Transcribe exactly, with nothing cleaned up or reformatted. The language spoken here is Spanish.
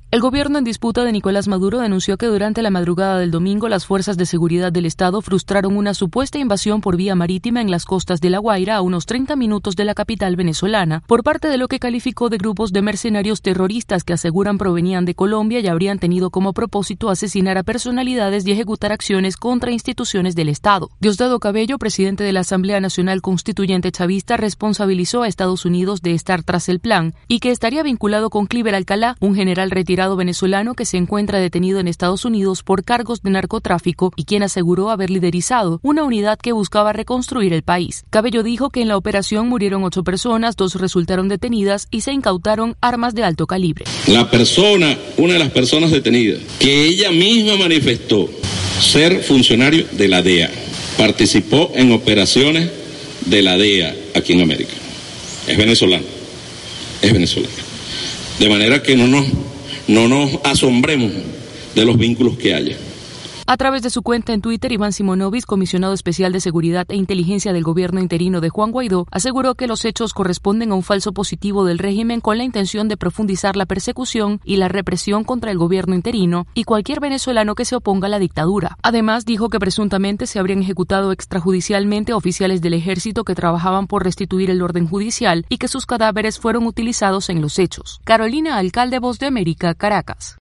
El gobierno en disputa de Nicolás Maduro denunció que durante la madrugada del domingo las fuerzas de seguridad del Estado frustraron una supuesta invasión por vía marítima en las costas de La Guaira, a unos treinta minutos de la capital venezolana, por parte de lo que calificó de grupos de mercenarios terroristas que aseguran provenían de Colombia y habrían tenido como propósito asesinar a personalidades y ejecutar acciones contra instituciones del Estado. Diosdado Cabello, presidente de la Asamblea Nacional Constituyente Chavista, responsabilizó a Estados Unidos de estar tras el plan y que estaría vinculado con Cliver Alcalá, un general retirado venezolano que se encuentra detenido en Estados Unidos por cargos de narcotráfico y quien aseguró haber liderizado una unidad que buscaba reconstruir el país. Cabello dijo que en la operación murieron ocho personas, dos resultaron detenidas y se incautaron armas de alto calibre. La persona, una de las personas detenidas, que ella misma manifestó ser funcionario de la D E A, participó en operaciones de la D E A aquí en América. Es venezolano, es venezolano. De manera que no nos No nos asombremos de los vínculos que haya. A través de su cuenta en Twitter, Iván Simonovic, comisionado especial de Seguridad e Inteligencia del gobierno interino de Juan Guaidó, aseguró que los hechos corresponden a un falso positivo del régimen con la intención de profundizar la persecución y la represión contra el gobierno interino y cualquier venezolano que se oponga a la dictadura. Además, dijo que presuntamente se habrían ejecutado extrajudicialmente oficiales del ejército que trabajaban por restituir el orden judicial y que sus cadáveres fueron utilizados en los hechos. Carolina Alcalde, Voz de América, Caracas.